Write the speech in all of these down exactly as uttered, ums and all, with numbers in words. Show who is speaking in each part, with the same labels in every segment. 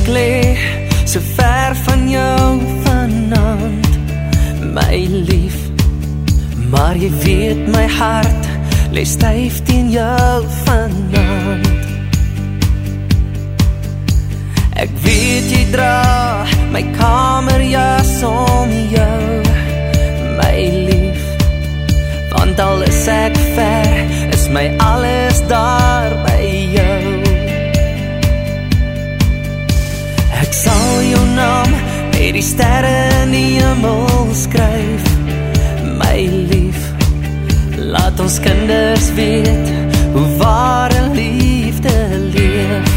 Speaker 1: lê so ver van jou vanaand, my lief. Maar jy weet my hart lê styf teen jou vanaand. Ek weet jy dra my kamerjas om jou, my lief. Want al is ek ver, is my alles daar by jou. Ek sal jou naam met die sterre in die hemel skryf, my lief. Laat ons kinders weet hoe ware liefde leef.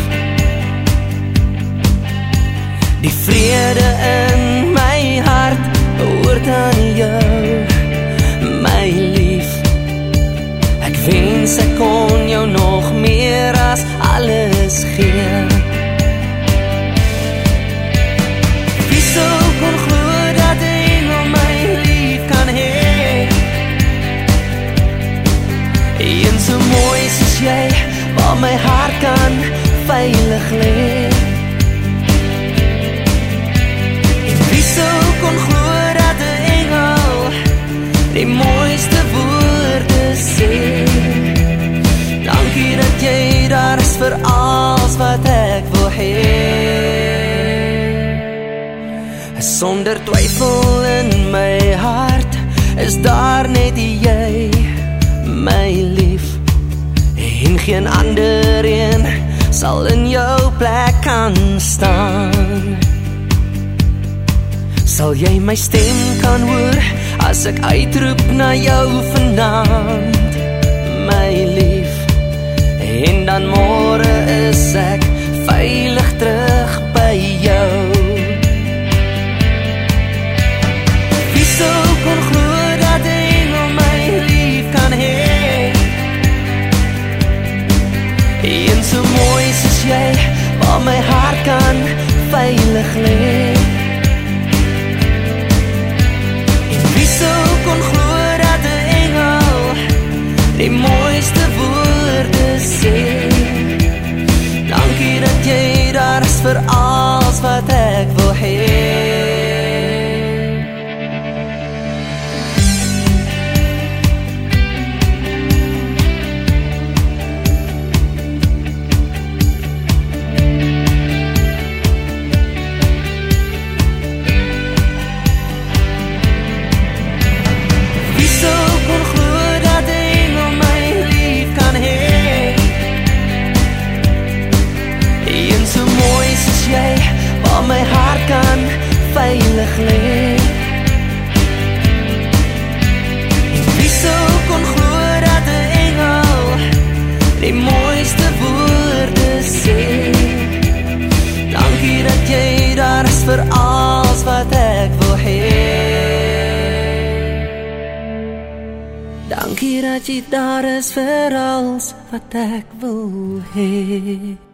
Speaker 1: Die vrede in my hart behoort aan jou, my lief. Ek wens ek kon jou nog meer as alles gee. Wie sou kon glo dat 'n engel my lief kan hê? En so mooi soos jy, waar my hart kan veilig lê. Wie sou kon glo dat 'n engel die mooiste woorde sê? Dankie dat jy daar is vir alles wat ek wil hê. Sonder twyfel in my hart is daar net jy, my lief. En geen ander een sal in jou plek kan staan. Sal jy my stem kan hoor as ek uitroep na jou vanaand, my lief. En dan môre is ek veilig terug by jou. Wie sou kon glo dat 'n engel my lief kan hê? En so mooi soos jy, waar my hart kan veilig lê. Kon glo dat 'n engel die mooiste woorde sê. Dankie dat jy daar is vir alles wat ek wil hê. Waar my hart kan veilig lê. En wie sou kon glo dat 'n engel die mooiste woorde sê. Dankie dat jy daar is vir alles wat ek wil hê. Dankie dat jy daar is vir alles wat ek wil hê.